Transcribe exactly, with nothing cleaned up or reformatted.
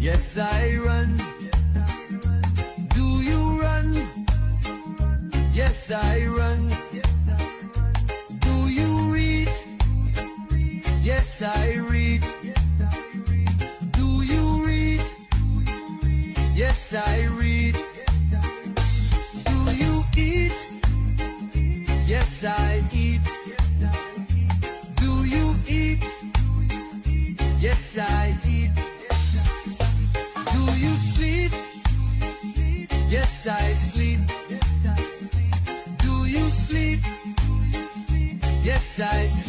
Yes, I run. Do you run? Yes, I run. Do you read? Yes, I read. Do you read? Yes, I read. Do you eat? Yes, I eat. Do you eat? Yes, I eat. Do you sleep? Yes, I sleep. Do you sleep? Yes, I sleep.